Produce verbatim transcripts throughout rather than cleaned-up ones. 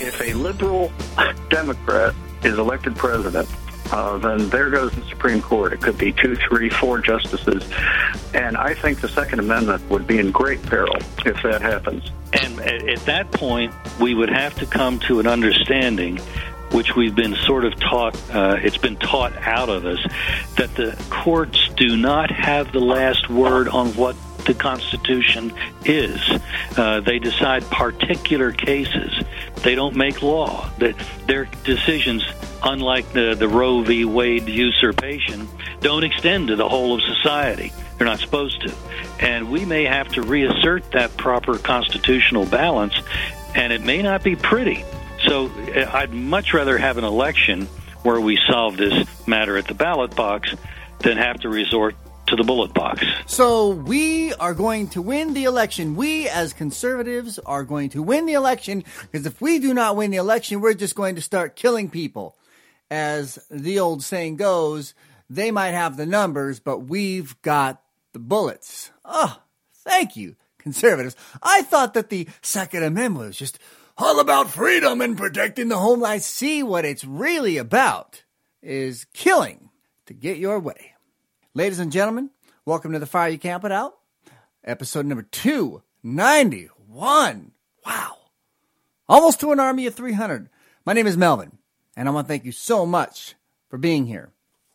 if a liberal Democrat is elected president, uh, then there goes the Supreme Court. It could be two, three, four justices. And I think the Second Amendment would be in great peril if that happens. And at that point, we would have to come to an understanding, which we've been sort of taught, uh, it's been taught out of us, that the courts do not have the last word on what the Constitution is. Uh, they decide particular cases. They don't make law. That their decisions, unlike the, the Roe v. Wade usurpation, don't extend to the whole of society. They're not supposed to. And we may have to reassert that proper constitutional balance, and it may not be pretty. So I'd much rather have an election where we solve this matter at the ballot box than have to resort to the bullet box. So we are going to win the election. We, as conservatives, are going to win the election, because if we do not win the election, we're just going to start killing people. As the old saying goes, they might have the numbers, but we've got the bullets. Oh, thank you, conservatives. I thought that the Second Amendment was just all about freedom and protecting the home. I see what it's really about is killing to get your way. Ladies and gentlemen, welcome to The Fire You Can't Put Out, episode number two ninety-one. Wow. Almost to an army of three hundred. My name is Melvin, and I want to thank you so much for being here.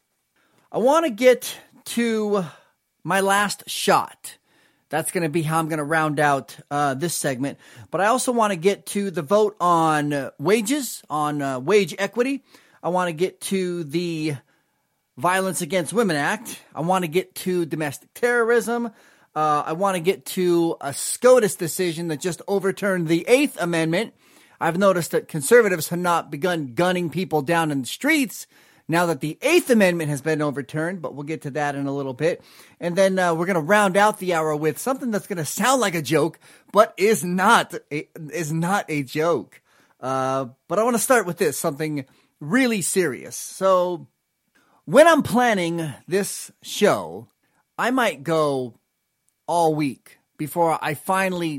I want to get to my last shot. That's going to be how I'm going to round out uh, this segment. But I also want to get to the vote on uh, wages, on uh, wage equity. I want to get to the Violence Against Women Act. I want to get to domestic terrorism. Uh, I want to get to a SCOTUS decision that just overturned the Eighth Amendment. I've noticed that conservatives have not begun gunning people down in the streets now that the Eighth Amendment has been overturned, but we'll get to that in a little bit. And then uh, we're going to round out the hour with something that's going to sound like a joke, but is not a, is not a joke. Uh, but I want to start with this, something really serious. So when I'm planning this show, I might go all week before I finally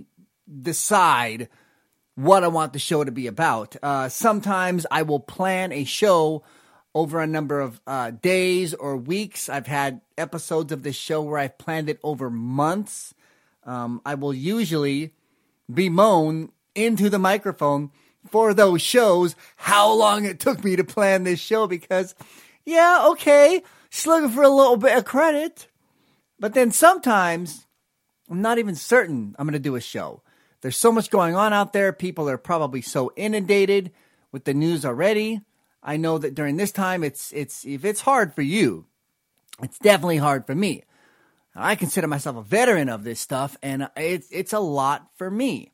decide what I want the show to be about. Uh, sometimes I will plan a show over a number of uh, days or weeks. I've had episodes of this show where I've planned it over months. Um, I will usually bemoan into the microphone for those shows how long it took me to plan this show, because yeah, okay, just looking for a little bit of credit. But then sometimes I'm not even certain I'm going to do a show. There's so much going on out there. People are probably so inundated with the news already. I know that during this time, it's it's if it's hard for you, it's definitely hard for me. I consider myself a veteran of this stuff, and it's it's a lot for me.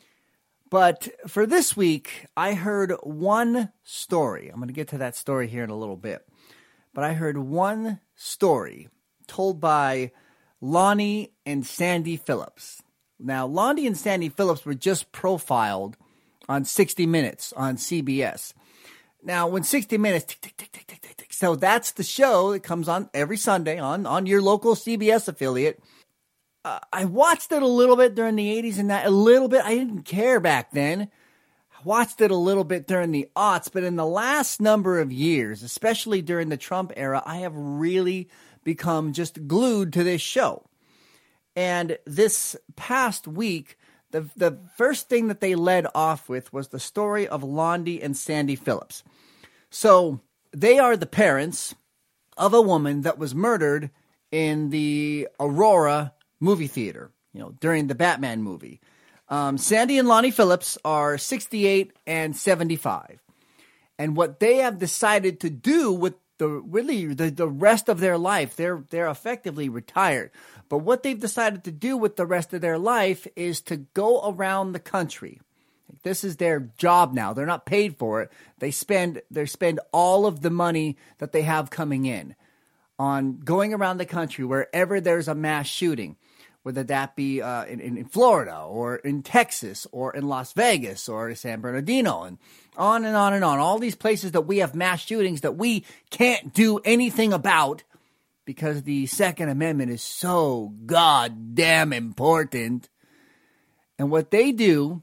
But for this week, I heard one story. I'm going to get to that story here in a little bit. But I heard one story told by Lonnie and Sandy Phillips. Now, Lonnie and Sandy Phillips were just profiled on sixty minutes on C B S. Now, when sixty minutes, tick, tick, tick, tick, tick, tick, tick, so that's the show that comes on every Sunday on, on your local C B S affiliate. Uh, I watched it a little bit during the eighties and that a little bit. I didn't care back then. I watched it a little bit during the aughts, but in the last number of years, especially during the Trump era, I have really become just glued to this show. And this past week, the the first thing that they led off with was the story of Lonnie and Sandy Phillips. So they are the parents of a woman that was murdered in the Aurora movie theater, you know, during the Batman movie. Um, Sandy and Lonnie Phillips are sixty-eight and seventy-five. And what they have decided to do with the really the, the rest of their life, they're they're effectively retired. But what they've decided to do with the rest of their life is to go around the country. This is their job now. They're not paid for it. They spend they spend all of the money that they have coming in on going around the country wherever there's a mass shooting, whether that be uh, in, in Florida or in Texas or in Las Vegas or San Bernardino, and on and on and on. All these places that we have mass shootings that we can't do anything about because the Second Amendment is so goddamn important. And what they do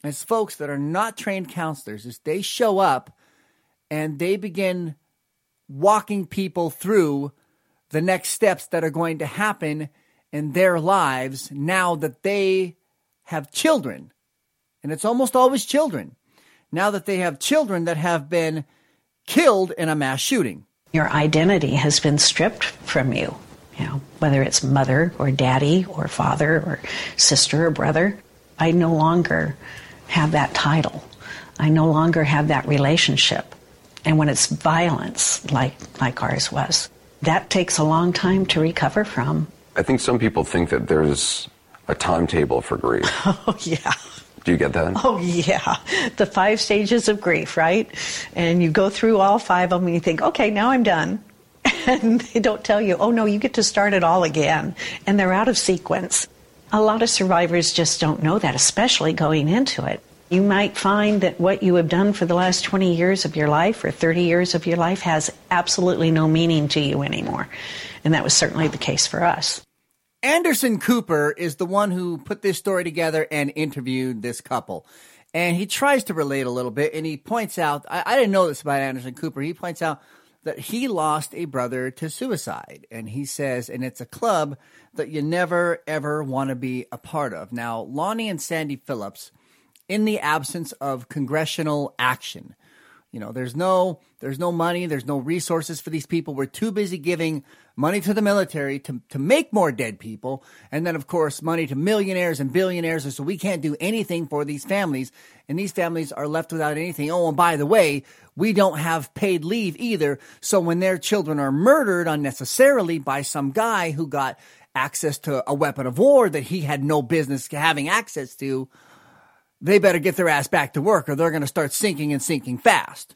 as folks that are not trained counselors is they show up and they begin walking people through the next steps that are going to happen in their lives now that they have children. And it's almost always children. Now that they have children that have been killed in a mass shooting. Your identity has been stripped from you, you know, whether it's mother or daddy or father or sister or brother. I no longer have that title. I no longer have that relationship. And when it's violence, like, like ours was, that takes a long time to recover from. I think some people think that there's a timetable for grief. Oh, yeah. Do you get that? Oh, yeah. The five stages of grief, right? And you go through all five of them and you think, okay, now I'm done. And they don't tell you, oh, no, you get to start it all again. And they're out of sequence. A lot of survivors just don't know that, especially going into it. You might find that what you have done for the last twenty years of your life or thirty years of your life has absolutely no meaning to you anymore. And that was certainly the case for us. Anderson Cooper is the one who put this story together and interviewed this couple. And he tries to relate a little bit, and he points out, I, I didn't know this about Anderson Cooper, he points out that he lost a brother to suicide. And he says, and it's a club that you never, ever want to be a part of. Now, Lonnie and Sandy Phillips, in the absence of congressional action, you know, there's no there's no money, there's no resources for these people. We're too busy giving money to the military to, to make more dead people. And then, of course, money to millionaires and billionaires. And so we can't do anything for these families. And these families are left without anything. Oh, and by the way, we don't have paid leave either. So when their children are murdered unnecessarily by some guy who got access to a weapon of war that he had no business having access to, they better get their ass back to work or they're going to start sinking and sinking fast.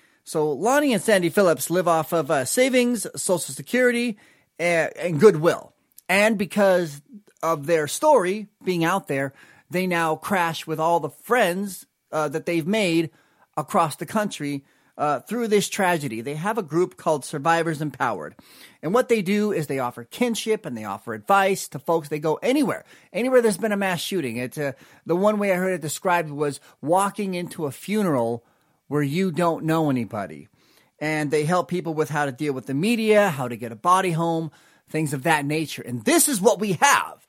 So Lonnie and Sandy Phillips live off of uh, savings, Social Security, and, and goodwill. And because of their story being out there, they now crash with all the friends uh, that they've made across the country uh, through this tragedy. They have a group called Survivors Empowered. And what they do is they offer kinship and they offer advice to folks. They go anywhere, anywhere there's been a mass shooting. It's uh, the one way I heard it described was walking into a funeral where you don't know anybody. And they help people with how to deal with the media, how to get a body home, things of that nature. And this is what we have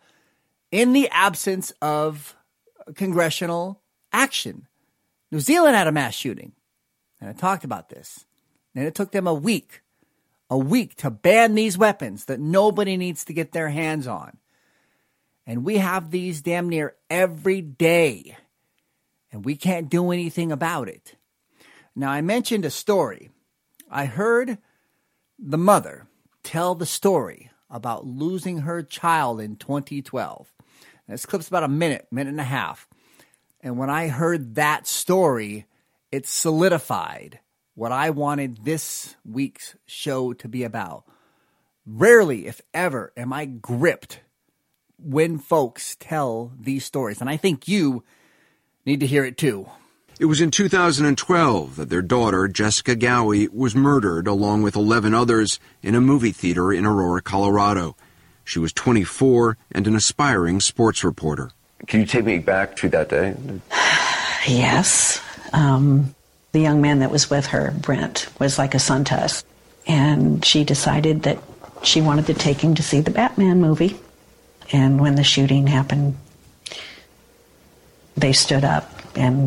in the absence of congressional action. New Zealand had a mass shooting. And I talked about this. And it took them a week, a week to ban these weapons that nobody needs to get their hands on. And we have these damn near every day. And we can't do anything about it. Now, I mentioned a story. I heard the mother tell the story about losing her child in twenty twelve. Now, this clip's about a minute, minute and a half. And when I heard that story, it solidified what I wanted this week's show to be about. Rarely, if ever, am I gripped when folks tell these stories. And I think you need to hear it too. It was in two thousand twelve that their daughter, Jessica Gowie, was murdered along with eleven others in a movie theater in Aurora, Colorado. She was twenty-four and an aspiring sports reporter. Can you take me back to that day? Yes. Um, the young man that was with her, Brent, was like a son to us. And she decided that she wanted to take him to see the Batman movie. And when the shooting happened, they stood up and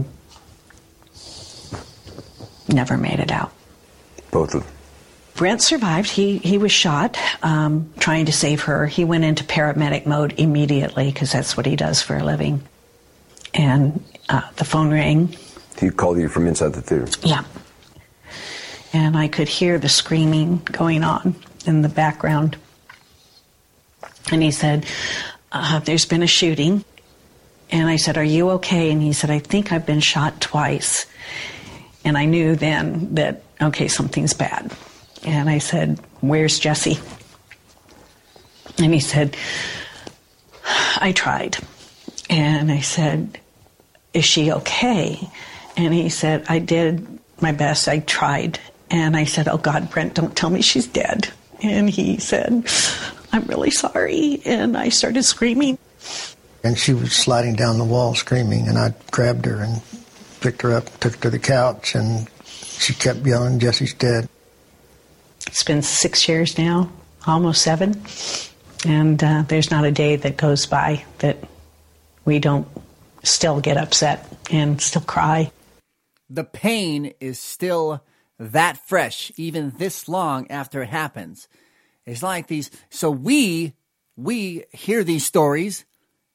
never made it out. Both of them? Brent survived. He he was shot um, trying to save her. He went into paramedic mode immediately because that's what he does for a living. And uh, the phone rang. He called you from inside the theater? Yeah. And I could hear the screaming going on in the background. And he said, uh, there's been a shooting. And I said, are you okay? And he said, I think I've been shot twice. And I knew then that, okay, something's bad. And I said, where's Jessie? And he said, I tried. And I said, is she okay? And he said, I did my best. I tried. And I said, oh, God, Brent, don't tell me she's dead. And he said, I'm really sorry. And I started screaming. And she was sliding down the wall screaming, and I grabbed her and picked her up, took her to the couch, and she kept yelling, "Jesse's dead." It's been six years now, almost seven, and uh, there's not a day that goes by that we don't still get upset and still cry. The pain is still that fresh, even this long after it happens. It's like these, so we, we hear these stories,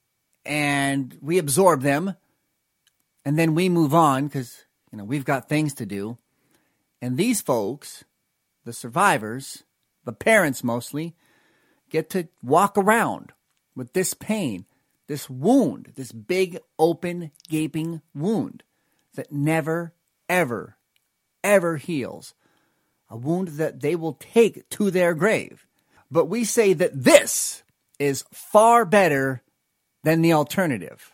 and we absorb them, and then we move on because, you know, we've got things to do. And these folks, the survivors, the parents mostly, get to walk around with this pain, this wound, this big, open, gaping wound that never, ever, ever heals. A wound that they will take to their grave. But we say that this is far better than the alternative.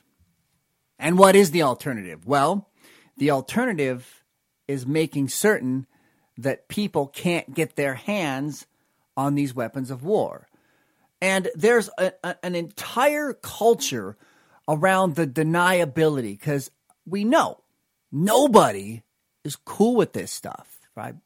And what is the alternative? Well, the alternative is making certain that people can't get their hands on these weapons of war. And there's a, a, an entire culture around the deniability, because we know nobody is cool with this stuff, right?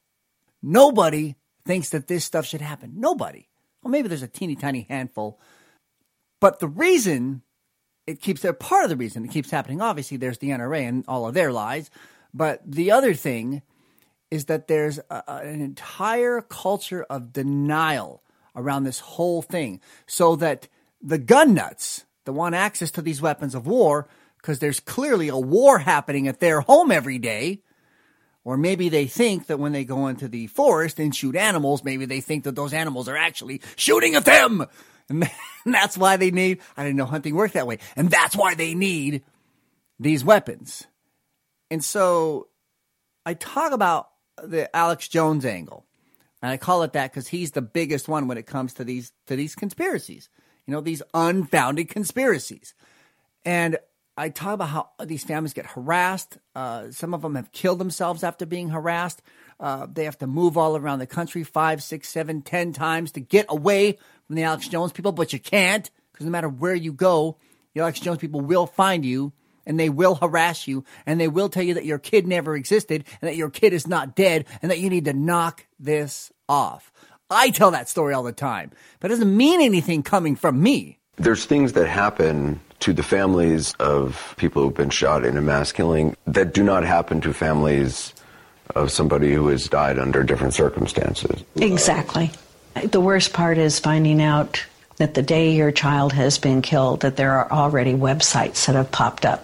Nobody thinks that this stuff should happen. Nobody. Well, maybe there's a teeny tiny handful. But the reason it keeps, they're part of the reason it keeps happening, obviously there's the N R A and all of their lies. But the other thing is that there's a, an entire culture of denial around this whole thing. So that the gun nuts that want access to these weapons of war, because there's clearly a war happening at their home every day, or maybe they think that when they go into the forest and shoot animals, maybe they think that those animals are actually shooting at them. And that's why they need, I didn't know hunting worked that way. And that's why they need these weapons. And so I talk about the Alex Jones angle. And I call it that because he's the biggest one when it comes to these, to these conspiracies. You know, these unfounded conspiracies. And I talk about how these families get harassed. Uh, some of them have killed themselves after being harassed. Uh, they have to move all around the country five, six, seven, ten times to get away from the Alex Jones people, but you can't, because no matter where you go, the Alex Jones people will find you, and they will harass you, and they will tell you that your kid never existed, and that your kid is not dead, and that you need to knock this off. I tell that story all the time, but it doesn't mean anything coming from me. There's things that happen to the families of people who've been shot in a mass killing that do not happen to families of somebody who has died under different circumstances. Exactly. The worst part is finding out that the day your child has been killed, that there are already websites that have popped up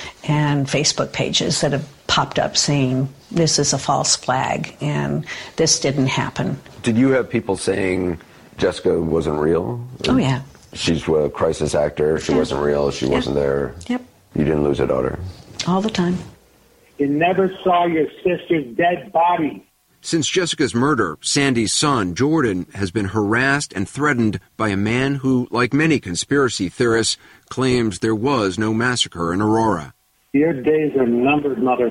and Facebook pages that have popped up saying this is a false flag and this didn't happen. Did you have people saying Jessica wasn't real? Oh, yeah. She's a crisis actor. She yeah. wasn't real. She yeah. wasn't there. Yep. You didn't lose a daughter. All the time. You never saw your sister's dead body. Since Jessica's murder, Sandy's son, Jordan, has been harassed and threatened by a man who, like many conspiracy theorists, claims there was no massacre in Aurora. Your days are numbered, mother.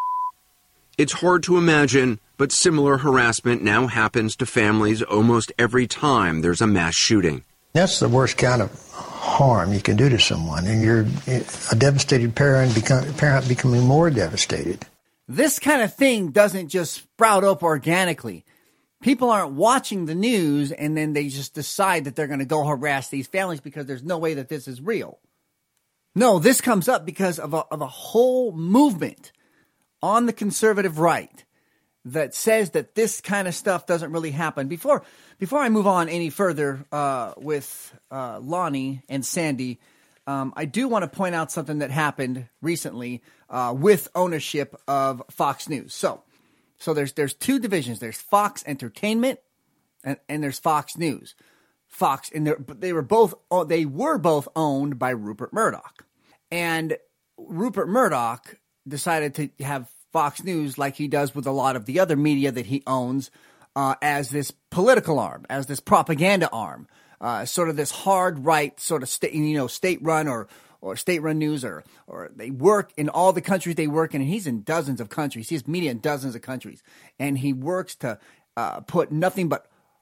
It's hard to imagine, but similar harassment now happens to families almost every time there's a mass shooting. That's the worst kind of harm you can do to someone, and you're a devastated parent, become, parent becoming more devastated. This kind of thing doesn't just sprout up organically. People aren't watching the news and then they just decide that they're going to go harass these families because there's no way that this is real. No, this comes up because of a, of a whole movement on the conservative right that says that this kind of stuff doesn't really happen. Before before I move on any further uh, with uh, Lonnie and Sandy, um, I do want to point out something that happened recently uh, with ownership of Fox News. So, so there's there's two divisions. There's Fox Entertainment and, and there's Fox News. Fox and they were both they were both owned by Rupert Murdoch, and Rupert Murdoch decided to have Fox News, like he does with a lot of the other media that he owns, uh, as this political arm, as this propaganda arm, uh, sort of this hard right, sort of state, you know, state run or or state run news, or or they work in all the countries they work in, and he's in dozens of countries. He has media in dozens of countries, and he works to uh, put nothing but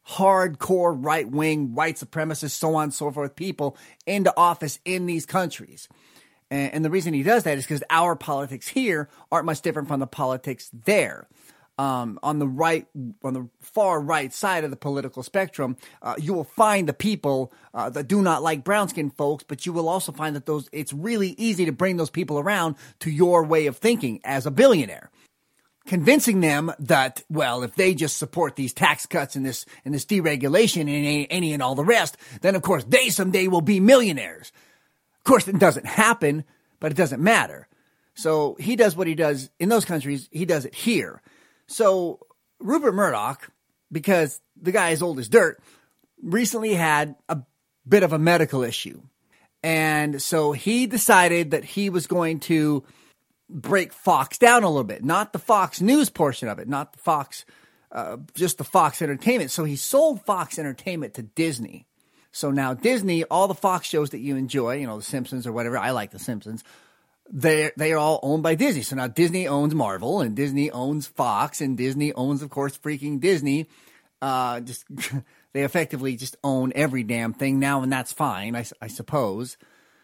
hardcore right-wing, white supremacists, so on and so forth people into office in these countries. And, and the reason he does that is because our politics here aren't much different from the politics there. Um, on the right, on the far right side of the political spectrum, uh, you will find the people uh, that do not like brown-skinned folks, but you will also find that those it's really easy to bring those people around to your way of thinking as a billionaire, convincing them that, well, if they just support these tax cuts and this and this deregulation and any, any and all the rest, then of course they someday will be millionaires. Of course, it doesn't happen, but it doesn't matter. So he does what he does in those countries. He does it here. So Rupert Murdoch, because the guy is old as dirt, recently had a bit of a medical issue. And so he decided that he was going to break Fox down a little bit, not the Fox News portion of it, not the Fox, uh, just the Fox Entertainment. So he sold Fox Entertainment to Disney. So now Disney, all the Fox shows that you enjoy, you know, The Simpsons or whatever, I like The Simpsons, They they are all owned by Disney. So now Disney owns Marvel, and Disney owns Fox, and Disney owns, of course, freaking Disney. Uh, just they effectively just own every damn thing now, and that's fine, I, I suppose.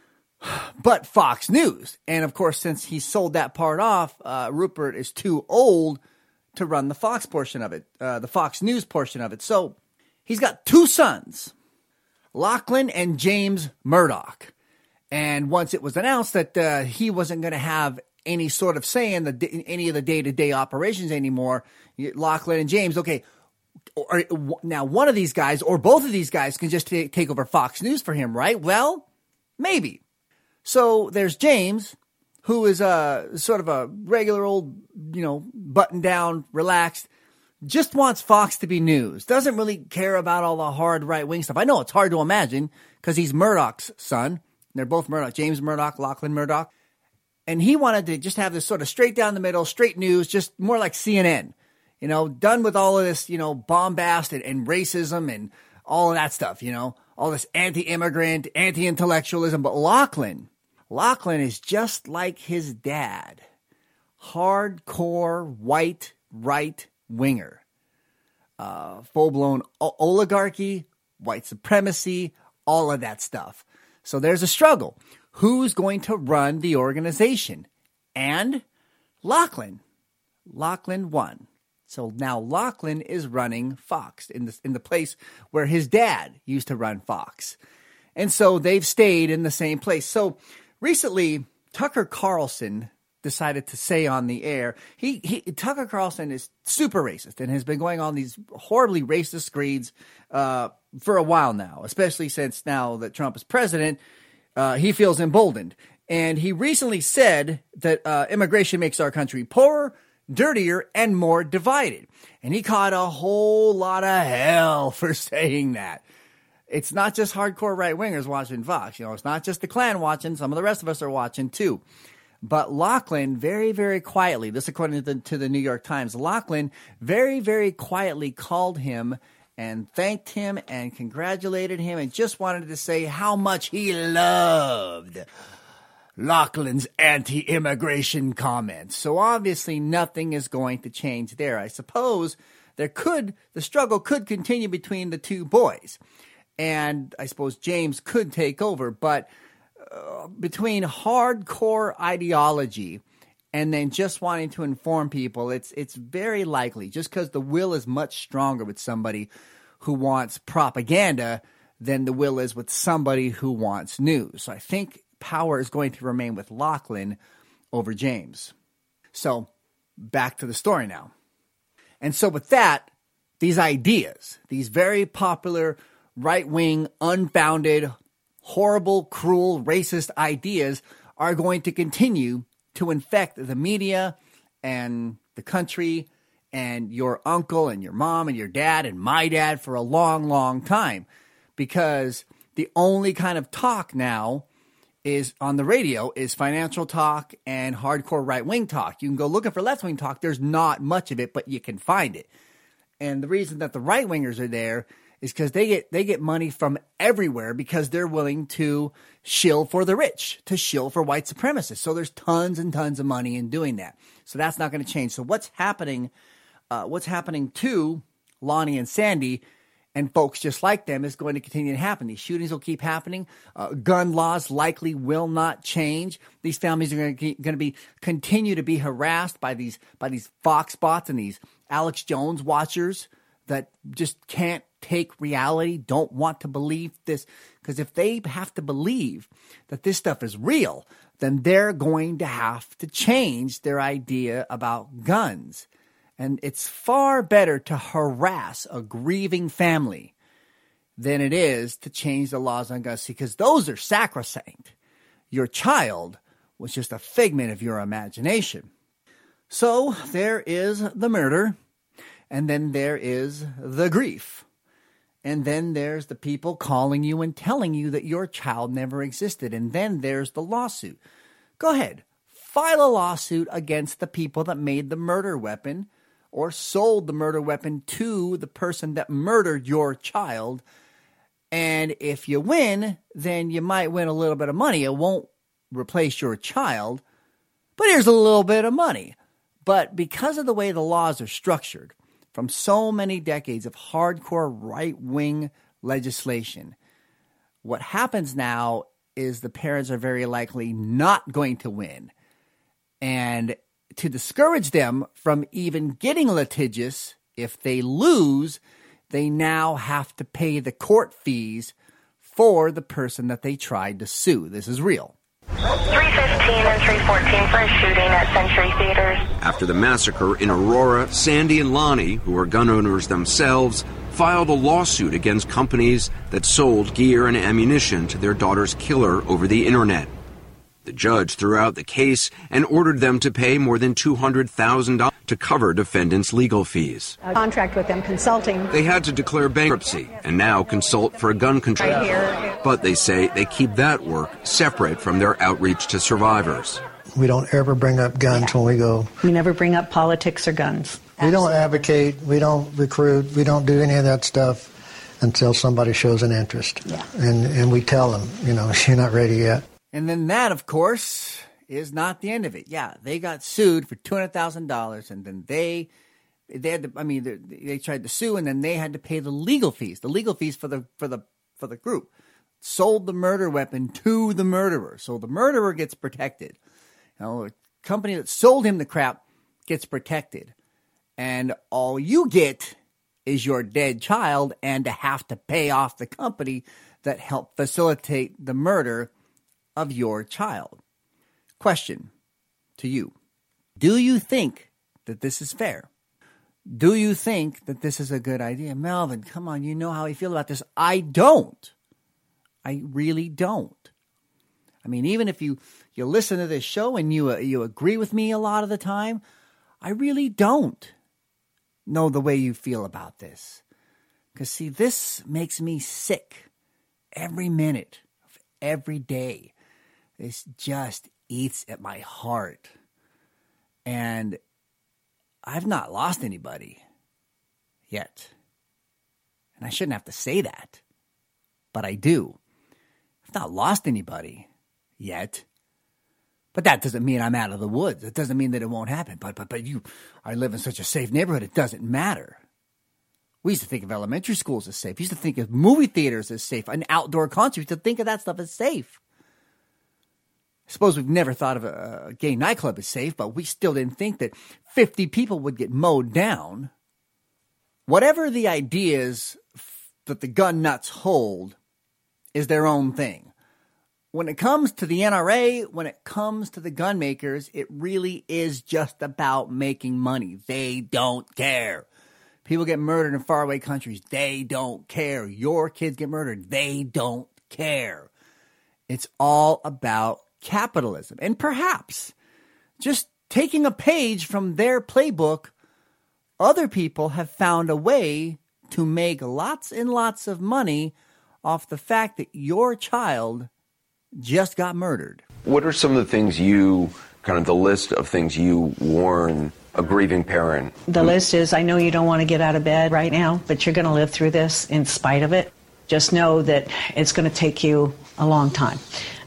But Fox News, and of course, since he sold that part off, uh, Rupert is too old to run the Fox portion of it, uh, the Fox News portion of it. So he's got two sons, Lachlan and James Murdoch. And once it was announced that uh, he wasn't going to have any sort of say in, the, in any of the day-to-day operations anymore, Lachlan and James, okay, or, now one of these guys or both of these guys can just t- take over Fox News for him, right? Well, maybe. So there's James, who is a sort of a regular old, you know, button-down, relaxed, just wants Fox to be news, doesn't really care about all the hard right-wing stuff. I know it's hard to imagine because he's Murdoch's son. They're both Murdoch, James Murdoch, Lachlan Murdoch. And he wanted to just have this sort of straight down the middle, straight news, just more like C N N. You know, done with all of this, you know, bombast and, and racism and all of that stuff, you know, all this anti-immigrant, anti-intellectualism. But Lachlan, Lachlan is just like his dad. Hardcore, white, right-winger. Uh, full-blown o- oligarchy, white supremacy, all of that stuff. So there's a struggle. Who's going to run the organization? And Lachlan. Lachlan won. So now Lachlan is running Fox in the, in the place where his dad used to run Fox. And so they've stayed in the same place. So recently, Tucker Carlson decided to say on the air, he, he Tucker Carlson is super racist and has been going on these horribly racist screeds uh, for a while now, especially since now that Trump is president, uh, he feels emboldened. And he recently said that uh, immigration makes our country poorer, dirtier, and more divided. And he caught a whole lot of hell for saying that. It's not just hardcore right-wingers watching Fox. You know, it's not just the Klan watching. Some of the rest of us are watching too. But Lachlan very, very quietly, this according to the, to the New York Times, Lachlan very, very quietly called him and thanked him and congratulated him and just wanted to say how much he loved Lachlan's anti-immigration comments. So obviously nothing is going to change there. I suppose there could, the struggle could continue between the two boys. And I suppose James could take over, but uh, between hardcore ideology and then just wanting to inform people, it's it's very likely, just because the will is much stronger with somebody who wants propaganda than the will is with somebody who wants news. So I think power is going to remain with Lachlan over James. So back to the story now. And so with that, these ideas, these very popular right-wing, unfounded, horrible, cruel, racist ideas are going to continue to infect the media and the country and your uncle and your mom and your dad and my dad for a long, long time. Because the only kind of talk now is on the radio is financial talk and hardcore right-wing talk. You can go looking for left-wing talk. There's not much of it, but you can find it. And the reason that the right-wingers are there is because they get they get money from everywhere because they're willing to shill for the rich, to shill for white supremacists. So there's tons and tons of money in doing that. So that's not going to change. So what's happening? Uh, what's happening to Lonnie and Sandy and folks just like them is going to continue to happen. These shootings will keep happening. Uh, gun laws likely will not change. These families are going to, going to be continue to be harassed by these by these Fox bots and these Alex Jones watchers that just can't take reality, don't want to believe this. Because if they have to believe that this stuff is real, then they're going to have to change their idea about guns. And it's far better to harass a grieving family than it is to change the laws on guns, because those are sacrosanct. Your child was just a figment of your imagination. So there is the murder, and then there is the grief. And then there's the people calling you and telling you that your child never existed. And then there's the lawsuit. Go ahead, file a lawsuit against the people that made the murder weapon or sold the murder weapon to the person that murdered your child. And if you win, then you might win a little bit of money. It won't replace your child, but here's a little bit of money. But because of the way the laws are structured, from so many decades of hardcore right-wing legislation, what happens now is the parents are very likely not going to win. And to discourage them from even getting litigious, if they lose, they now have to pay the court fees for the person that they tried to sue. This is real. three fifteen and three fourteen for a shooting at Century Theaters. After the massacre in Aurora, Sandy and Lonnie, who are gun owners themselves, filed a lawsuit against companies that sold gear and ammunition to their daughter's killer over the internet. The judge threw out the case and ordered them to pay more than two hundred thousand dollars to cover defendants' legal fees. A contract with them consulting. They had to declare bankruptcy and now consult for a gun control. Right here. But they say they keep that work separate from their outreach to survivors. We don't ever bring up guns yeah. when we go. We never bring up politics or guns. We don't advocate, we don't recruit, we don't do any of that stuff until somebody shows an interest. Yeah. And, and we tell them, you know, you're not ready yet. And then that, of course, is not the end of it. Yeah, they got sued for two hundred thousand dollars, and then they, they had to, I mean, they, they tried to sue, and then they had to pay the legal fees, the legal fees for the for the for the group. Sold the murder weapon to the murderer, so the murderer gets protected. You know, the company that sold him the crap gets protected, and all you get is your dead child, and to have to pay off the company that helped facilitate the murder of your child. Question to you. Do you think that this is fair? Do you think that this is a good idea? Melvin, come on, you know how I feel about this. I don't. I really don't. I mean, even if you, you listen to this show and you, uh, you agree with me a lot of the time, I really don't know the way you feel about this. Because, see, this makes me sick every minute of every day. This just eats at my heart. And I've not lost anybody yet. And I shouldn't have to say that, but I do. I've not lost anybody yet. But that doesn't mean I'm out of the woods. It doesn't mean that it won't happen. But but but you, I live in such a safe neighborhood, it doesn't matter. We used to think of elementary schools as safe. We used to think of movie theaters as safe. An outdoor concert, we used to think of that stuff as safe. I suppose we've never thought of a, a gay nightclub as safe, but we still didn't think that fifty people would get mowed down. Whatever the ideas that the gun nuts hold is their own thing. When it comes to the N R A, when it comes to the gun makers, it really is just about making money. They don't care. People get murdered in faraway countries. They don't care. Your kids get murdered. They don't care. It's all about capitalism. And perhaps just taking a page from their playbook, other people have found a way to make lots and lots of money off the fact that your child just got murdered. What are some of the things you, kind of the list of things you warn a grieving parent? The list is, I know you don't want to get out of bed right now, but you're going to live through this in spite of it. Just know that it's going to take you a long time.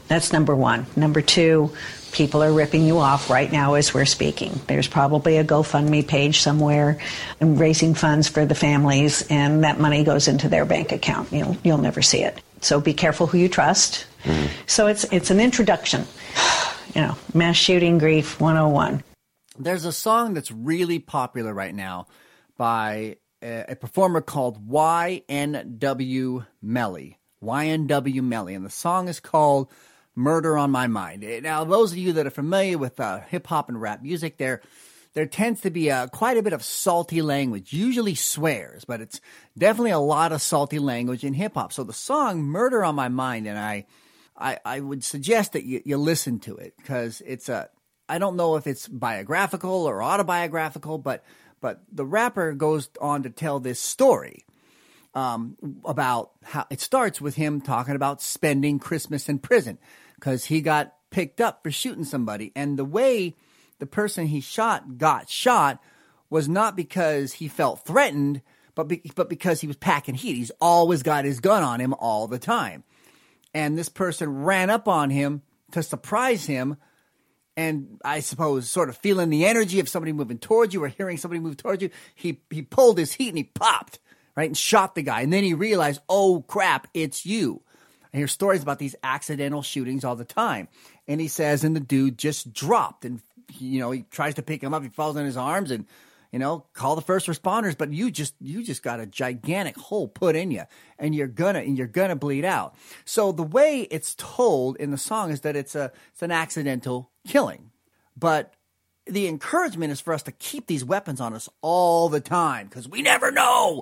That's number one. Number two, people are ripping you off right now as we're speaking. There's probably a GoFundMe page somewhere and raising funds for the families, and that money goes into their bank account. You'll, you'll never see it. So be careful who you trust. Mm. So it's it's an introduction. You know, mass shooting grief one oh one. There's a song that's really popular right now by a, a performer called Y N W Melly. Y N W Melly. And the song is called Murder on My Mind. Now, those of you that are familiar with uh, hip-hop and rap music, there there tends to be uh, quite a bit of salty language, usually swears, but it's definitely a lot of salty language in hip-hop. So the song Murder on My Mind, and I I, I would suggest that you, you listen to it, because it's a, I don't know if it's biographical or autobiographical, but but the rapper goes on to tell this story um, about how it starts with him talking about spending Christmas in prison because he got picked up for shooting somebody. And the way the person he shot got shot was not because he felt threatened, but be, but because he was packing heat. He's always got his gun on him all the time. And this person ran up on him to surprise him, and I suppose sort of feeling the energy of somebody moving towards you or hearing somebody move towards you, he he pulled his heat and he popped, right, and shot the guy. And then he realized, oh, crap, it's you. I hear stories about these accidental shootings all the time. And he says, and the dude just dropped, and, you know, he tries to pick him up. He falls in his arms and, you know, call the first responders, but you just you just got a gigantic hole put in you, and you're gonna and you're gonna bleed out. So the way it's told in the song is that it's a it's an accidental killing, but the encouragement is for us to keep these weapons on us all the time because we never know,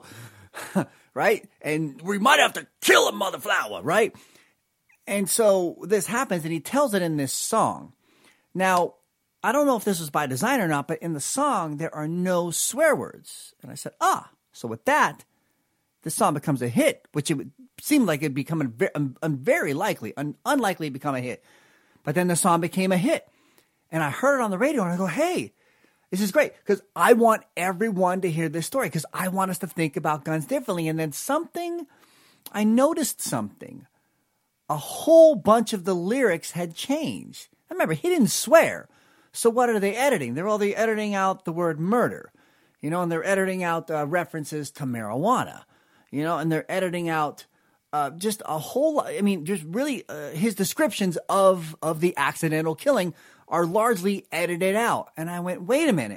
right? And we might have to kill a mother flower, right? And so this happens, and he tells it in this song. Now, I don't know if this was by design or not, but in the song, there are no swear words. And I said, ah, so with that, this song becomes a hit, which it would seem like it'd become a very, a very likely, un, unlikely to become a hit. But then the song became a hit. And I heard it on the radio, and I go, hey, this is great, because I want everyone to hear this story, because I want us to think about guns differently. And then something, I noticed something. A whole bunch of the lyrics had changed. I remember, he didn't swear. So what are they editing? They're all they editing out the word murder, you know, and they're editing out uh, references to marijuana, you know, and they're editing out uh, just a whole lot. I mean, just really uh, his descriptions of, of the accidental killing are largely edited out. And I went, wait a minute.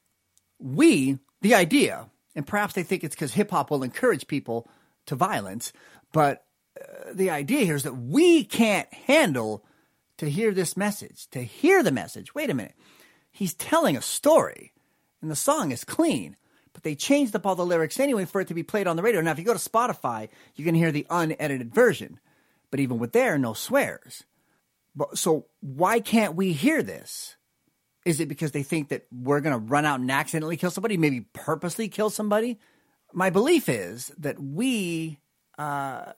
We, the idea, and perhaps they think it's because hip hop will encourage people to violence, but uh, the idea here is that we can't handle to hear this message, to hear the message. Wait a minute. He's telling a story, and the song is clean, but they changed up all the lyrics anyway for it to be played on the radio. Now, if you go to Spotify, you can hear the unedited version, but even with there, no swears. But, so why can't we hear this? Is it because they think that we're going to run out and accidentally kill somebody, maybe purposely kill somebody? My belief is that we... Uh,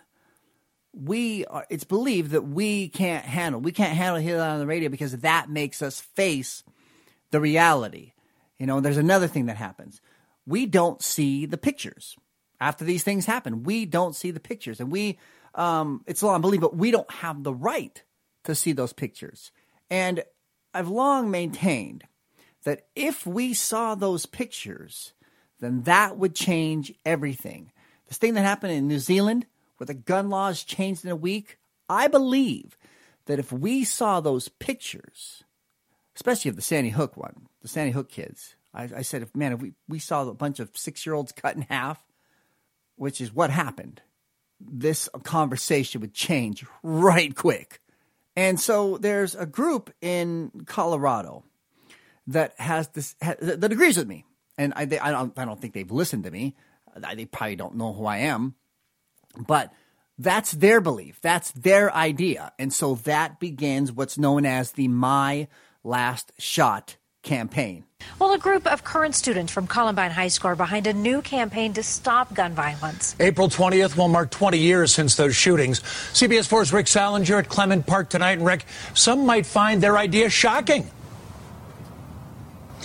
We are, it's believed that we can't handle, we can't handle hearing that on the radio because that makes us face the reality. You know, there's another thing that happens. We don't see the pictures after these things happen. We don't see the pictures, and we, um, it's long believed, but we don't have the right to see those pictures. And I've long maintained that if we saw those pictures, then that would change everything. This thing that happened in New Zealand, where the gun laws changed in a week, I believe that if we saw those pictures, especially of the Sandy Hook one, the Sandy Hook kids, I, I said, if, man, if we, we saw a bunch of six-year-olds cut in half, which is what happened, this conversation would change right quick. And so there's a group in Colorado that has this ha, that agrees with me, and I, they, I don't I don't think they've listened to me. They probably don't know who I am. But that's their belief. That's their idea. And so that begins what's known as the My Last Shot campaign. Well, a group of current students from Columbine High School are behind a new campaign to stop gun violence. April twentieth will mark twenty years since those shootings. C B S four's Rick Salinger at Clement Park tonight. And Rick, some might find their idea shocking.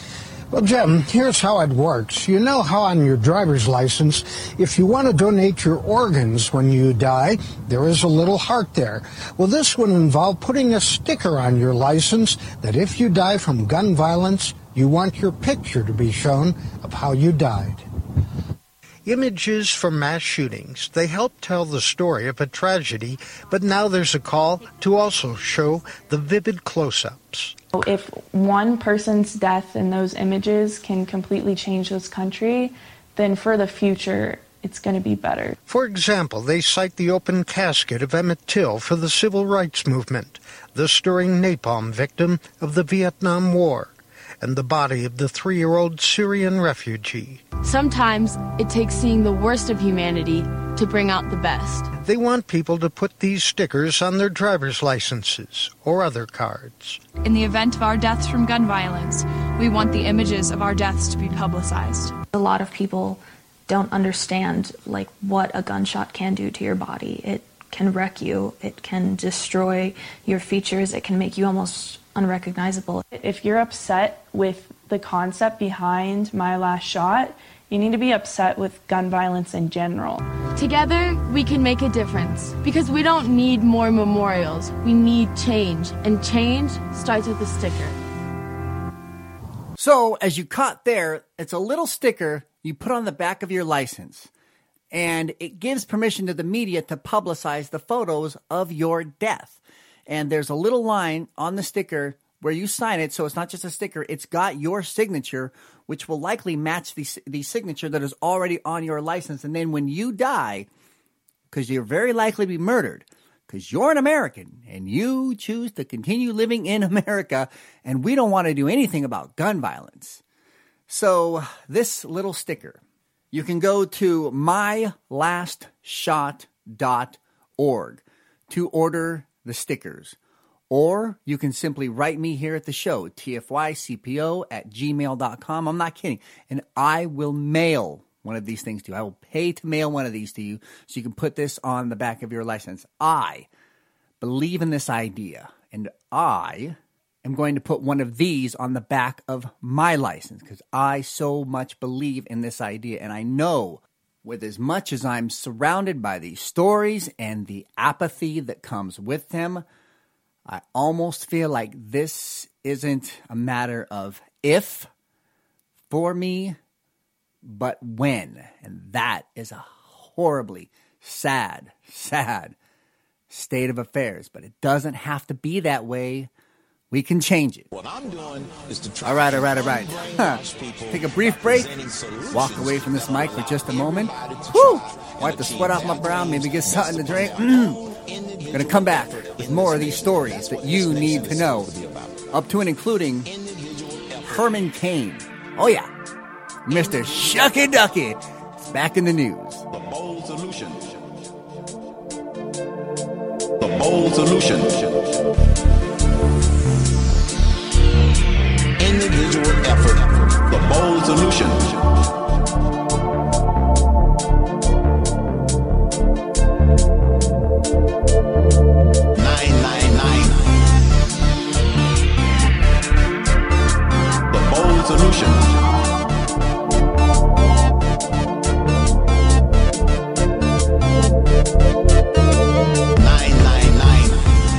Well, Jim, here's how it works. You know how on your driver's license, if you want to donate your organs when you die, there is a little heart there. Well, this would involve putting a sticker on your license that if you die from gun violence, you want your picture to be shown of how you died. Images from mass shootings, they help tell the story of a tragedy, but now there's a call to also show the vivid close-ups. If one person's death in those images can completely change this country, then for the future, it's going to be better. For example, they cite the open casket of Emmett Till for the civil rights movement, the stirring napalm victim of the Vietnam War, and the body of the three-year-old Syrian refugee. Sometimes it takes seeing the worst of humanity to bring out the best. They want people to put these stickers on their driver's licenses or other cards. In the event of our deaths from gun violence, we want the images of our deaths to be publicized. A lot of people don't understand like what a gunshot can do to your body. It can wreck you. It can destroy your features. It can make you almost unrecognizable. If you're upset with the concept behind My Last Shot, you need to be upset with gun violence in general. Together, we can make a difference because we don't need more memorials. We need change, and change starts with a sticker. So, as you caught there, it's a little sticker you put on the back of your license, and it gives permission to the media to publicize the photos of your death. And there's a little line on the sticker where you sign it, so it's not just a sticker, it's got your signature, which will likely match the, the signature that is already on your license. And then when you die, because you're very likely to be murdered, because you're an American and you choose to continue living in America, and we don't want to do anything about gun violence. So this little sticker, you can go to my last shot dot org to order the stickers. Or you can simply write me here at the show, T F Y C P O at gmail dot com. I'm not kidding. And I will mail one of these things to you. I will pay to mail one of these to you so you can put this on the back of your license. I believe in this idea, and I am going to put one of these on the back of my license because I so much believe in this idea. And I know with as much as I'm surrounded by these stories and the apathy that comes with them, I almost feel like this isn't a matter of if for me, but when. And that is a horribly sad, sad state of affairs. But it doesn't have to be that way. We can change it. What I'm doing is to try. All right, all right, all right. Huh. Take a brief break. Walk away from this mic for just a moment. Woo! Wipe the sweat off my brow. Maybe get something to drink. Mm. Going to come back with more of these stories that you need to know. Up to and including Herman Cain. Oh, yeah. Mister Shucky Ducky is back in the news. The bold solution. The bold solution. Individual effort. The bold solution. Solution. Nine nine nine.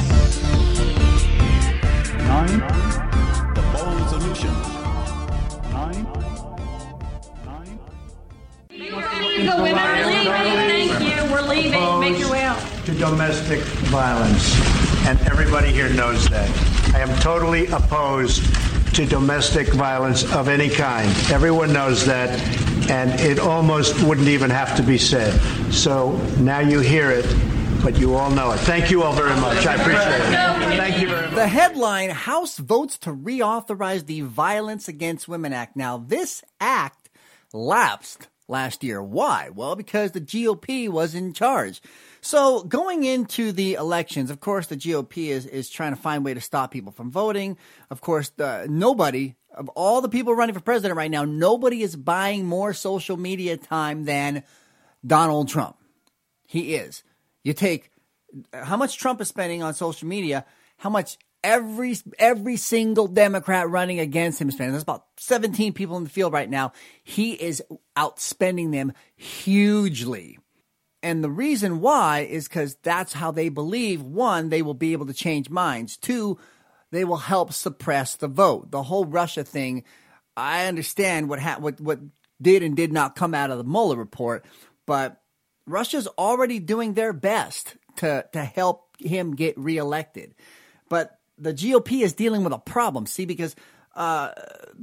Nine. The bold solution. Nine. Nine. Go, women are leaving. Thank you. We're leaving. Make your way out. To domestic violence, and everybody here knows that. I am totally opposed to domestic violence of any kind. Everyone knows that, and it almost wouldn't even have to be said. So now you hear it, but you all know it. Thank you all very much. I appreciate it. Thank you very much. The headline, House votes to reauthorize the Violence Against Women Act. Now, this act lapsed last year. Why? Well, because the G O P was in charge. So going into the elections, of course, the G O P is, is trying to find a way to stop people from voting. Of course, uh, nobody, of all the people running for president right now, nobody is buying more social media time than Donald Trump. He is. You take how much Trump is spending on social media, how much Every every single Democrat running against him is spending. There's about seventeen people in the field right now. He is outspending them hugely. And the reason why is because that's how they believe. One, they will be able to change minds. Two, they will help suppress the vote. The whole Russia thing, I understand what ha- what what did and did not come out of the Mueller report, but Russia's already doing their best to to help him get reelected. But the G O P is dealing with a problem, see, because uh,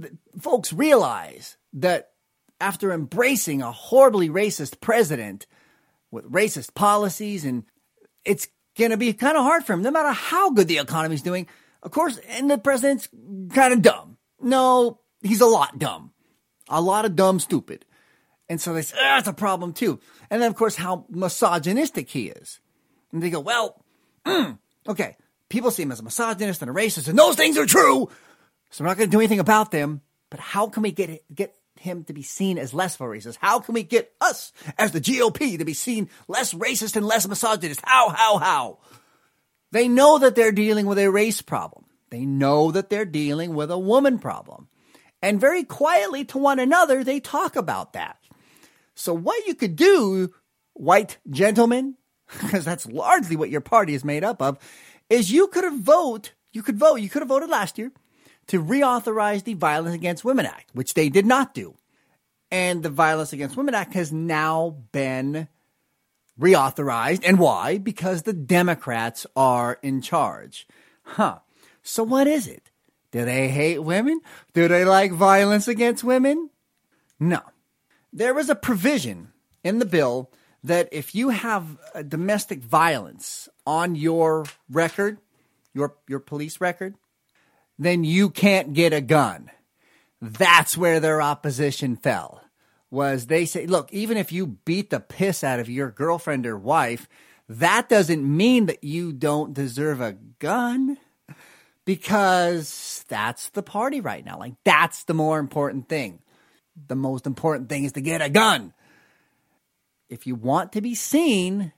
folks realize that after embracing a horribly racist president with racist policies, and it's going to be kind of hard for him, no matter how good the economy's doing. Of course, and the president's kind of dumb. No, he's a lot dumb. A lot of dumb stupid. And so they say, ah, that's a problem too. And then, of course, how misogynistic he is. And they go, well, mm, okay. People see him as a misogynist and a racist, and those things are true. So we're not going to do anything about them. But how can we get get him to be seen as less of a racist? How can we get us as the G O P to be seen less racist and less misogynist? How, how, how? They know that they're dealing with a race problem. They know that they're dealing with a woman problem. And very quietly to one another, they talk about that. So what you could do, white gentlemen, because that's largely what your party is made up of, is you could have vote, you could vote, you could have voted last year to reauthorize the Violence Against Women Act, which they did not do. And the Violence Against Women Act has now been reauthorized. And why? Because the Democrats are in charge. Huh. So what is it? Do they hate women? Do they like violence against women? No. There is a provision in the bill that if you have a domestic violence on your record, your your police record, then you can't get a gun. That's where their opposition fell. Was they say, look, even if you beat the piss out of your girlfriend or wife, that doesn't mean that you don't deserve a gun, because that's the party right now. Like, that's the more important thing. The most important thing is to get a gun. If you want to be seen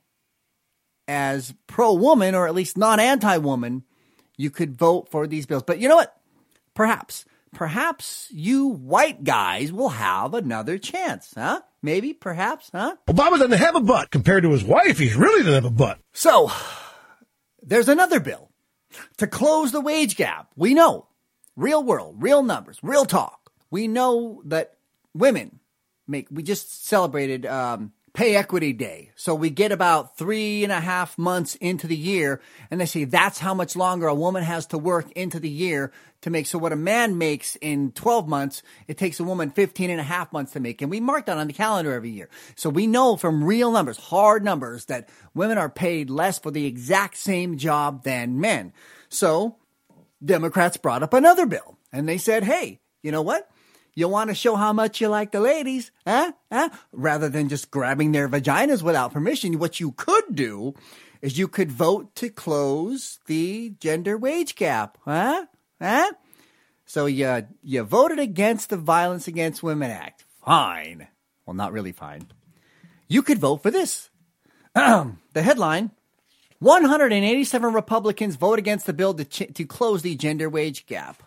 as pro-woman, or at least not anti-woman, you could vote for these bills. But you know what? Perhaps, perhaps you white guys will have another chance, huh? Maybe, perhaps, huh? Obama doesn't have a butt compared to his wife. He really doesn't have a butt. So, there's another bill to close the wage gap. We know, real world, real numbers, real talk. We know that women make, we just celebrated um, Pay Equity Day. So we get about three and a half months into the year, and they say that's how much longer a woman has to work into the year to make. So what a man makes in twelve months, it takes a woman fifteen and a half months to make. And we mark that on the calendar every year. So we know from real numbers, hard numbers, that women are paid less for the exact same job than men. So Democrats brought up another bill, and they said, hey, you know what? You want to show how much you like the ladies, huh? huh? Rather than just grabbing their vaginas without permission, what you could do is you could vote to close the gender wage gap, huh? Huh? So you, you voted against the Violence Against Women Act. Fine. Well, not really fine. You could vote for this. The headline, one hundred eighty-seven Republicans vote against the bill to, ch- to close the gender wage gap.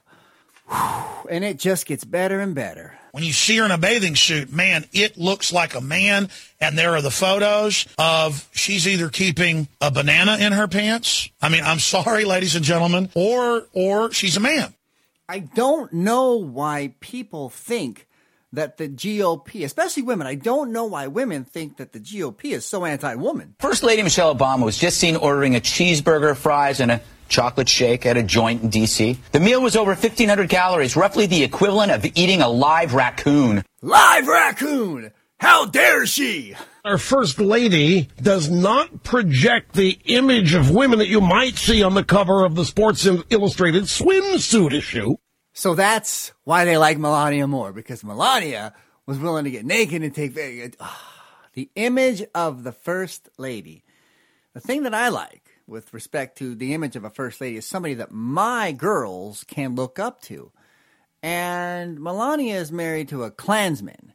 And it just gets better and better. When you see her in a bathing suit, man, it looks like a man. And there are the photos of she's either keeping a banana in her pants. I mean, I'm sorry, ladies and gentlemen, or or she's a man. I don't know why people think that the G O P, especially women, I don't know why women think that the G O P is so anti-woman. First Lady Michelle Obama was just seen ordering a cheeseburger, fries, and a chocolate shake at a joint in D C. The meal was over fifteen hundred calories, roughly the equivalent of eating a live raccoon. Live raccoon! How dare she? Our First Lady does not project the image of women that you might see on the cover of the Sports Illustrated swimsuit issue. So that's why they like Melania more, because Melania was willing to get naked and take uh, the image of the First Lady. The thing that I like with respect to the image of a first lady is somebody that my girls can look up to. And Melania is married to a Klansman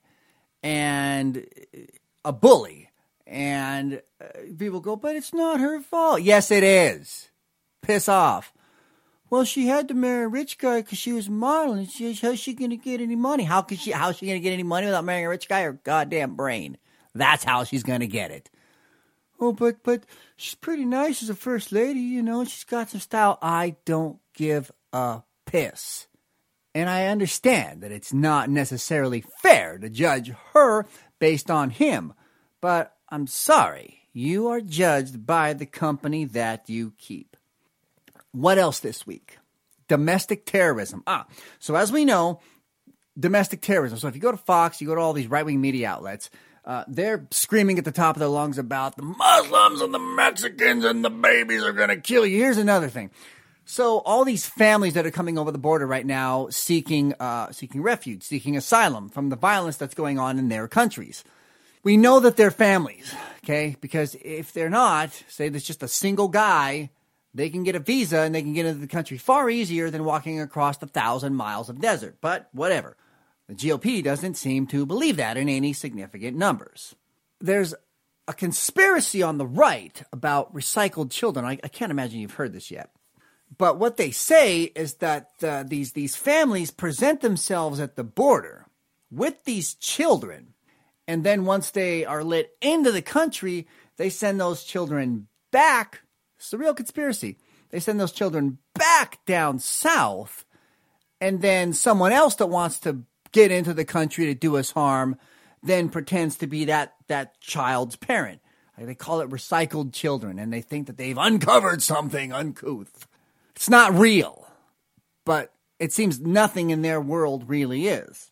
and a bully. And uh, people go, but it's not her fault. Yes, it is. Piss off. Well, she had to marry a rich guy because she was modeling. She, how's she going to get any money? How could she? How's she going to get any money without marrying a rich guy? Her goddamn brain. That's how she's going to get it. Oh, but but she's pretty nice as a first lady, you know. She's got some style. I don't give a piss. And I understand that it's not necessarily fair to judge her based on him. But I'm sorry. You are judged by the company that you keep. What else this week? Domestic terrorism. Ah, so as we know, domestic terrorism. So if you go to Fox, you go to all these right-wing media outlets, uh, they're screaming at the top of their lungs about the Muslims and the Mexicans and the babies are going to kill you. Here's another thing. So all these families that are coming over the border right now seeking uh, seeking refuge, seeking asylum from the violence that's going on in their countries. We know that they're families, okay? Because if they're not, say there's just a single guy, they can get a visa and they can get into the country far easier than walking across the thousand miles of desert. But whatever. The G O P doesn't seem to believe that in any significant numbers. There's a conspiracy on the right about recycled children. I, I can't imagine you've heard this yet. But what they say is that uh, these, these families present themselves at the border with these children. And then once they are let into the country, they send those children back. It's a real conspiracy. They send those children back down south, and then someone else that wants to get into the country to do us harm then pretends to be that, that child's parent. They call it recycled children, and they think that they've uncovered something uncouth. It's not real, but it seems nothing in their world really is.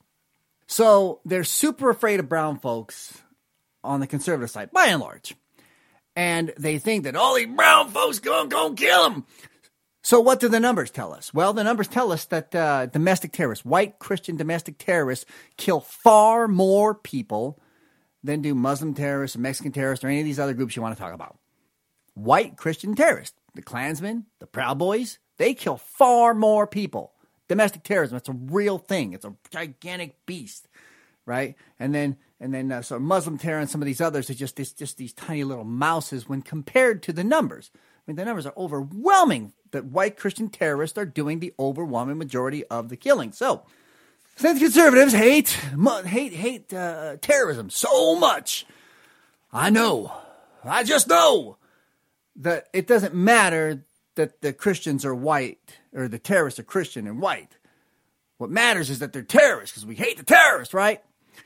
So they're super afraid of brown folks on the conservative side, by and large. And they think that all these brown folks going to kill them. So what do the numbers tell us? Well, the numbers tell us that uh, domestic terrorists, white Christian domestic terrorists, kill far more people than do Muslim terrorists or Mexican terrorists or any of these other groups you want to talk about. White Christian terrorists, the Klansmen, the Proud Boys, they kill far more people. Domestic terrorism, it's a real thing. It's a gigantic beast, right? And then and then uh, so Muslim terror and some of these others are just, it's just these tiny little mouses when compared to the numbers. I mean, the numbers are overwhelming that white Christian terrorists are doing the overwhelming majority of the killing. So, since conservatives hate hate hate uh, terrorism so much, I know, I just know that it doesn't matter that the Christians are white or the terrorists are Christian and white. What matters is that they're terrorists because we hate the terrorists, right?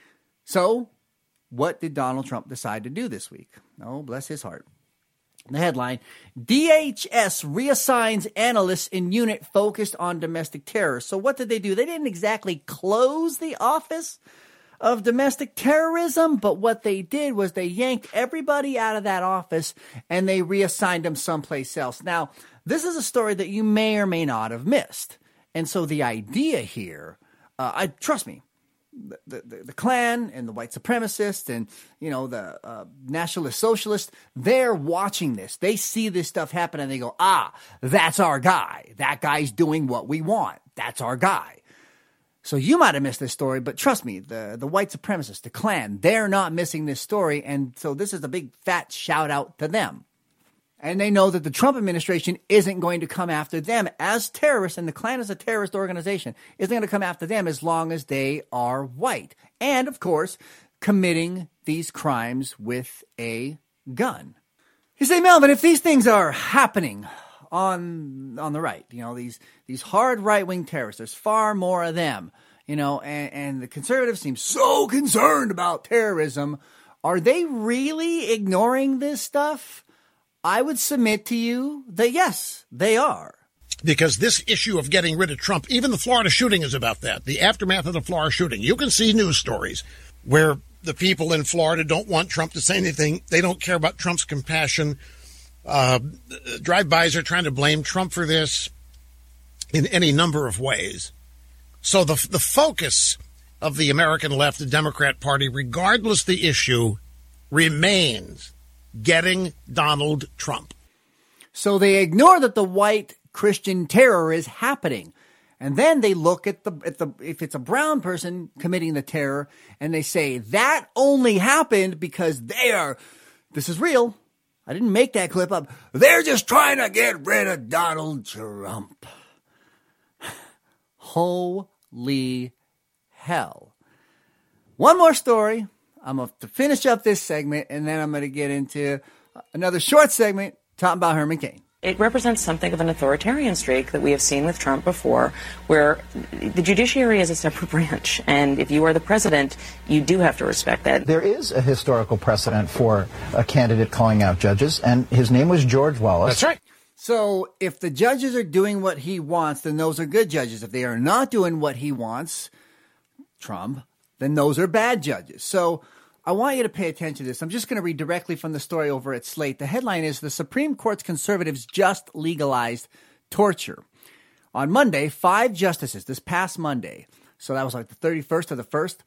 So, what did Donald Trump decide to do this week? Oh, bless his heart. The headline, D H S reassigns analysts in unit focused on domestic terror. So what did they do? They didn't exactly close the office of domestic terrorism, but what they did was they yanked everybody out of that office and they reassigned them someplace else. Now, this is a story that you may or may not have missed. And so the idea here, uh, I trust me, The, the, the Klan and the white supremacists and, you know, the uh, nationalist socialists, they're watching this. They see this stuff happen and they go, ah, that's our guy. That guy's doing what we want. That's our guy. So you might have missed this story, but trust me, the, the white supremacists, the Klan, they're not missing this story. And so this is a big fat shout out to them. And they know that the Trump administration isn't going to come after them as terrorists, and the Klan is a terrorist organization, isn't going to come after them as long as they are white. And, of course, committing these crimes with a gun. You say, Melvin, if these things are happening on on the right, you know, these these hard right-wing terrorists, there's far more of them, you know, and, and the conservatives seem so concerned about terrorism. Are they really ignoring this stuff? I would submit to you that, yes, they are. Because this issue of getting rid of Trump, even the Florida shooting is about that, the aftermath of the Florida shooting. You can see news stories where the people in Florida don't want Trump to say anything. They don't care about Trump's compassion. Uh, drive-bys are trying to blame Trump for this in any number of ways. So the the focus of the American left, the Democrat Party, regardless the issue, remains getting Donald Trump. So they ignore that the white Christian terror is happening. And then they look at the, at the, if it's a brown person committing the terror, and they say that only happened because they are, this is real. I didn't make that clip up. They're just trying to get rid of Donald Trump. Holy hell. One more story. I'm going to finish up this segment, and then I'm going to get into another short segment talking about Herman Cain. It represents something of an authoritarian streak that we have seen with Trump before, where the judiciary is a separate branch, and if you are the president, you do have to respect that. There is a historical precedent for a candidate calling out judges, and his name was George Wallace. That's right. So if the judges are doing what he wants, then those are good judges. If they are not doing what he wants, Trump, then those are bad judges. So I want you to pay attention to this. I'm just going to read directly from the story over at Slate. The headline is, the Supreme Court's conservatives just legalized torture. On Monday, five justices, this past Monday, so that was like the thirty-first of the first,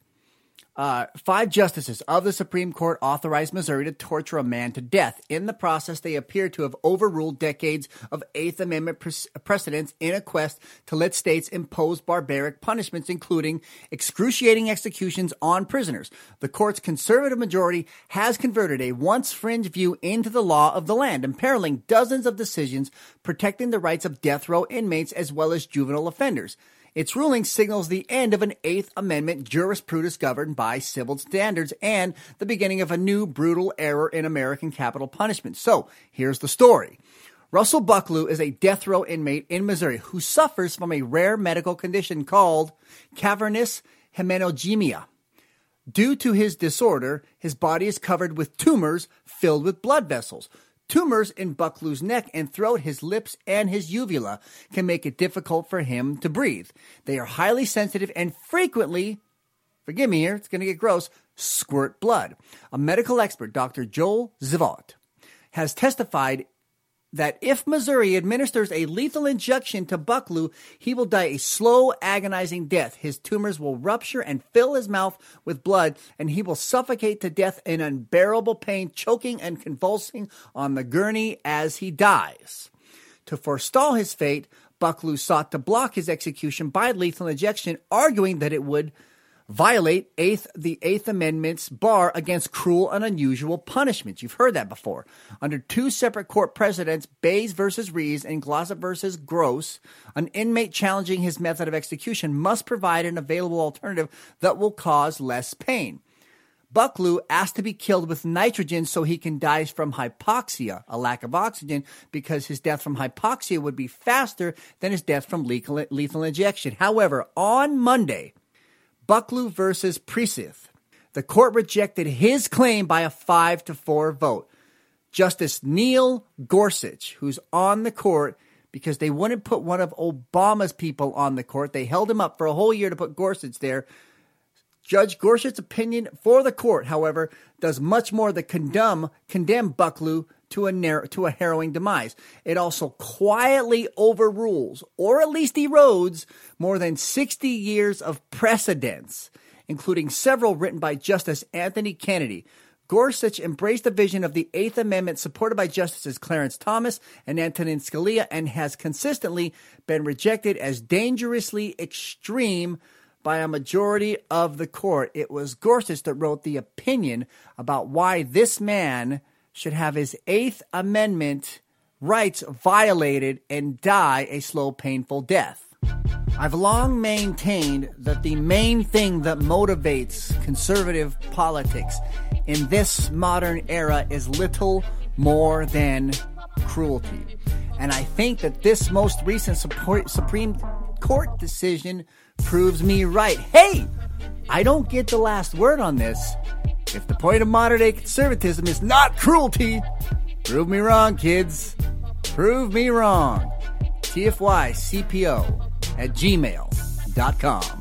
Uh, five justices of the Supreme Court authorized Missouri to torture a man to death. In the process, they appear to have overruled decades of Eighth Amendment pre- precedents in a quest to let states impose barbaric punishments, including excruciating executions on prisoners. The court's conservative majority has converted a once fringe view into the law of the land, imperiling dozens of decisions protecting the rights of death row inmates as well as juvenile offenders. Its ruling signals the end of an Eighth Amendment jurisprudence governed by civil standards and the beginning of a new brutal era in American capital punishment. So, here's the story. Russell Bucklew is a death row inmate in Missouri who suffers from a rare medical condition called cavernous hemangioedema. Due to his disorder, his body is covered with tumors filled with blood vessels. Tumors in Bucklew's neck and throat, his lips, and his uvula can make it difficult for him to breathe. They are highly sensitive and frequently, forgive me here, it's going to get gross, squirt blood. A medical expert, Doctor Joel Zivot, has testified that if Missouri administers a lethal injection to Bucklew, he will die a slow, agonizing death. His tumors will rupture and fill his mouth with blood, and he will suffocate to death in unbearable pain, choking and convulsing on the gurney as he dies. To forestall his fate, Bucklew sought to block his execution by lethal injection, arguing that it would violate eighth, the Eighth Amendment's bar against cruel and unusual punishments. You've heard that before. Under two separate court precedents, Bays versus Reeves and Glossop versus Gross, an inmate challenging his method of execution must provide an available alternative that will cause less pain. Bucklew asked to be killed with nitrogen so he can die from hypoxia, a lack of oxygen, because his death from hypoxia would be faster than his death from lethal, lethal injection. However, on Monday, Bucklew versus Presith, the court rejected his claim by a five to four vote. Justice Neil Gorsuch, who's on the court because they wouldn't put one of Obama's people on the court. They held him up for a whole year to put Gorsuch there. Judge Gorsuch's opinion for the court, however, does much more than condemn, condemn Bucklew to a, narrow, to a harrowing demise. It also quietly overrules, or at least erodes, more than sixty years of precedents, including several written by Justice Anthony Kennedy. Gorsuch embraced the vision of the Eighth Amendment supported by Justices Clarence Thomas and Antonin Scalia and has consistently been rejected as dangerously extreme by a majority of the court. It was Gorsuch that wrote the opinion about why this man should have his Eighth Amendment rights violated and die a slow, painful death. I've long maintained that the main thing that motivates conservative politics in this modern era is little more than cruelty. And I think that this most recent support, Supreme Court decision proves me right. Hey, I don't get the last word on this. If the point of modern-day conservatism is not cruelty, prove me wrong, kids. Prove me wrong. T F Y C P O at gmail dot com.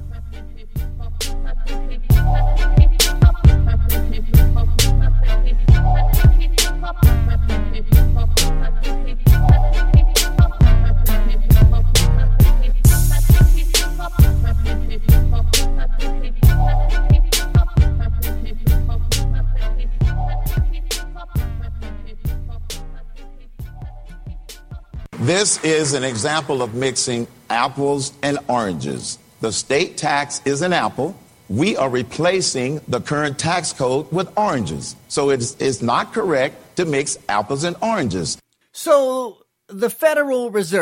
This is an example of mixing apples and oranges. The state tax is an apple. We are replacing the current tax code with oranges. So it's, it's not correct to mix apples and oranges. So the Federal Reserve,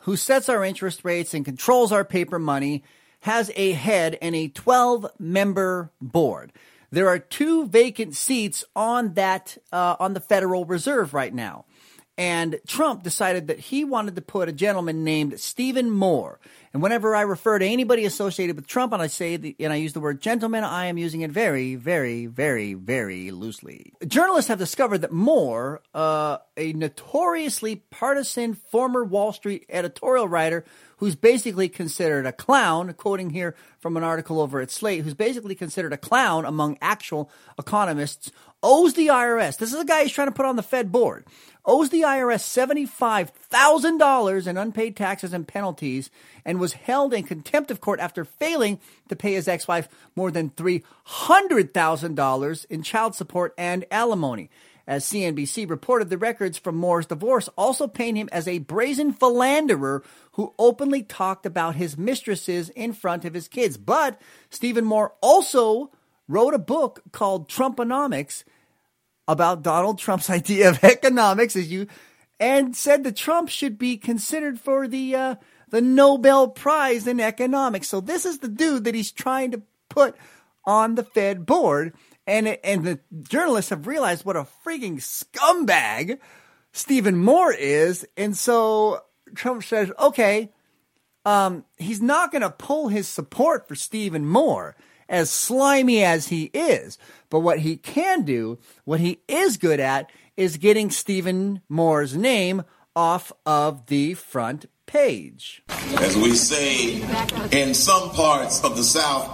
who sets our interest rates and controls our paper money, has a head and a twelve-member board. There are two vacant seats on that uh, on the Federal Reserve right now. And Trump decided that he wanted to put a gentleman named Stephen Moore. And whenever I refer to anybody associated with Trump and I say the, and I use the word gentleman, I am using it very, very, very, very loosely. Journalists have discovered that Moore, uh, a notoriously partisan former Wall Street editorial writer who's basically considered a clown, quoting here from an article over at Slate, who's basically considered a clown among actual economists, owes the I R S, this is a guy who's trying to put on the Fed board, owes the I R S seventy-five thousand dollars in unpaid taxes and penalties and was held in contempt of court after failing to pay his ex-wife more than three hundred thousand dollars in child support and alimony. As C N B C reported, the records from Moore's divorce also paint him as a brazen philanderer who openly talked about his mistresses in front of his kids. But Stephen Moore also wrote a book called Trumponomics about Donald Trump's idea of economics, as you, and said that Trump should be considered for the uh, the Nobel Prize in economics. So this is the dude that he's trying to put on the Fed board, and and the journalists have realized what a freaking scumbag Stephen Moore is, and so Trump says, okay, um, he's not going to pull his support for Stephen Moore, as slimy as he is. But what he can do, what he is good at, is getting Stephen Moore's name off of the front page. As we say in some parts of the South,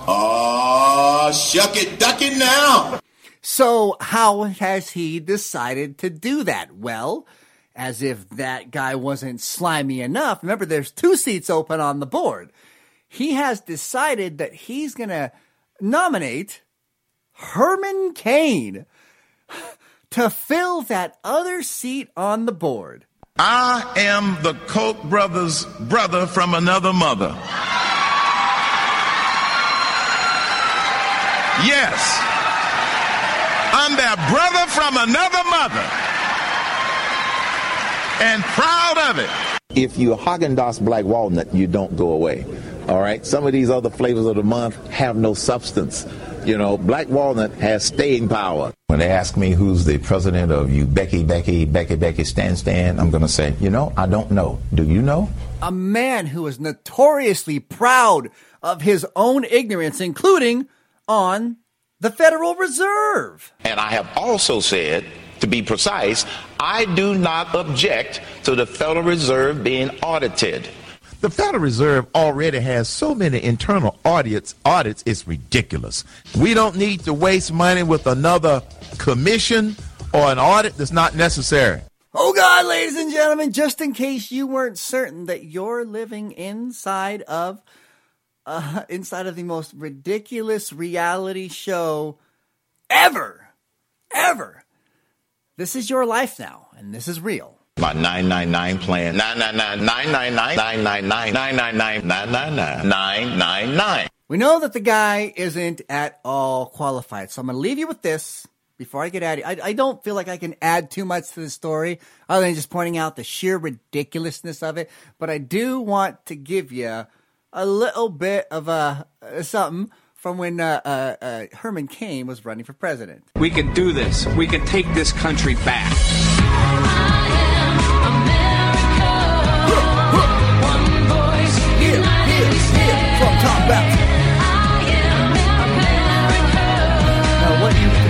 aw, shuck it, duck it now. So how has he decided to do that? Well, as if that guy wasn't slimy enough. Remember, there's two seats open on the board. He has decided that he's going to nominate Herman Cain to fill that other seat on the board. I am the Koch brothers' brother from another mother. Yes, I'm their brother from another mother, and proud of it. If you're Haagen-Dazs Black Walnut, you don't go away. All right? Some of these other flavors of the month have no substance. You know, Black Walnut has staying power. When they ask me who's the president of you Becky, Becky, Becky, Becky, Stan, Stan, I'm going to say, you know, I don't know. Do you know? A man who is notoriously proud of his own ignorance, including on the Federal Reserve. And I have also said, to be precise, I do not object to the Federal Reserve being audited. The Federal Reserve already has so many internal audits, audits, it's ridiculous. We don't need to waste money with another commission or an audit that's not necessary. Oh God, ladies and gentlemen, just in case you weren't certain that you're living inside of uh, inside of the most ridiculous reality show ever, ever. This is your life now, and this is real. My nine nine nine plan. nine nine nine, nine nine nine, nine nine nine, nine nine nine, nine nine nine, nine nine nine. We know that the guy isn't at all qualified, so I'm going to leave you with this before I get out of here. I, I don't feel like I can add too much to the story other than just pointing out the sheer ridiculousness of it, but I do want to give you a little bit of a, uh, something from when uh, uh, uh, Herman Cain was running for president. We can do this. We can take this country back. From Tom Back. Now,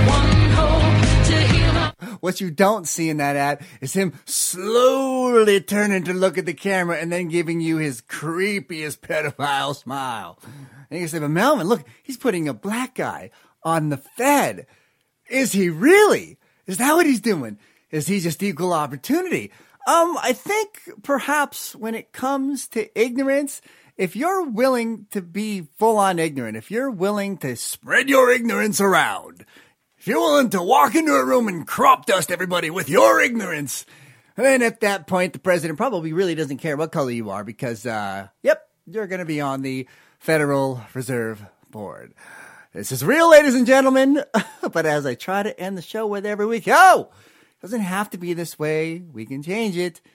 what you, what you don't see in that ad is him slowly turning to look at the camera and then giving you his creepiest pedophile smile. And you say, but Melvin, look, he's putting a black guy on the Fed. Is he really? Is that what he's doing? Is he just equal opportunity? Um, I think perhaps when it comes to ignorance, if you're willing to be full-on ignorant, if you're willing to spread your ignorance around, if you're willing to walk into a room and crop dust everybody with your ignorance, then at that point, the president probably really doesn't care what color you are because, uh, yep, you're going to be on the Federal Reserve Board. This is real, ladies and gentlemen, but as I try to end the show with every week, oh, it doesn't have to be this way. We can change it.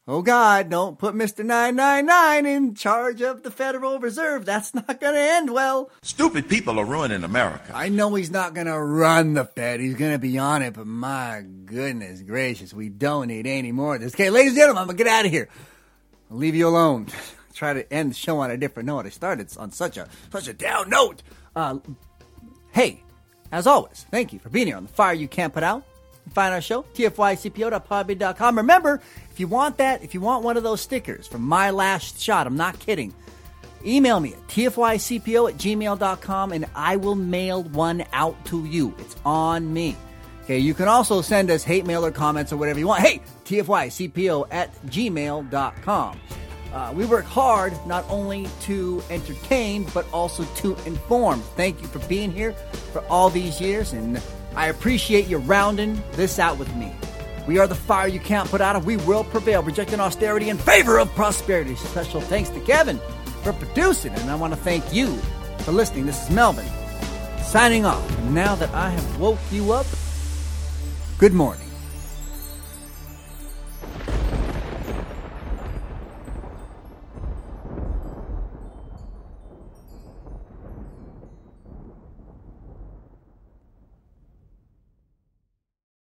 Oh, God, don't put Mister nine nine nine in charge of the Federal Reserve. That's not going to end well. Stupid people are ruining America. I know he's not going to run the Fed. He's going to be on it, but my goodness gracious, we don't need any more of this. Okay, ladies and gentlemen, I'm going to get out of here. I'll leave you alone. Try to end the show on a different note. I started on such a such a down note. Uh, hey, as always, thank you for being here on The Fire You Can't Put Out. Find our show, T F Y C P O dot podbean dot com. Remember, if you want that, if you want one of those stickers from My Last Shot, I'm not kidding, email me at T F Y C P O at gmail dot com and I will mail one out to you. It's on me. Okay, you can also send us hate mail or comments or whatever you want. Hey, T F Y C P O at gmail dot com. Uh, we work hard not only to entertain, but also to inform. Thank you for being here for all these years, and I appreciate you rounding this out with me. We are the fire you can't put out, and we will prevail, rejecting austerity in favor of prosperity. Special thanks to Kevin for producing, and I want to thank you for listening. This is Melvin, signing off. And now that I have woke you up, good morning.